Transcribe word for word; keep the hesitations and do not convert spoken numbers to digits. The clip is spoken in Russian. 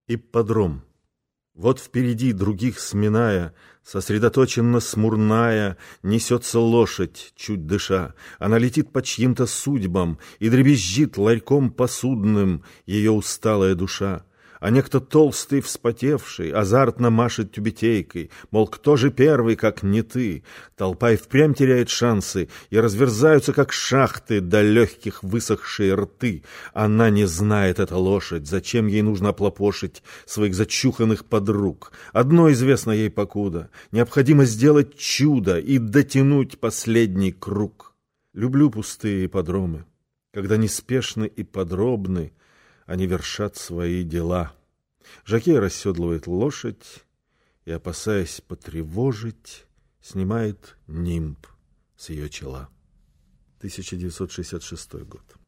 Ипподром. Вот впереди, других сминая, сосредоточенно смурная, несется лошадь, чуть дыша. Она летит по чьим-то судьбам, и дребезжит ларьком посудным ее усталая душа. А некто толстый, вспотевший, азартно машет тюбетейкой, мол, кто же первый, как не ты? Толпа и впрямь теряет шансы, и разверзаются, как шахты, до легких высохшие рты. Она не знает, эта лошадь, зачем ей нужно оплопошить своих зачуханных подруг. Одно известно ей покуда: необходимо сделать чудо и дотянуть последний круг. Люблю пустые ипподромы, когда неспешны и подробны они вершат свои дела. Жокей расседлывает лошадь и, опасаясь потревожить, снимает нимб с ее чела. тысяча девятьсот шестьдесят шестой год.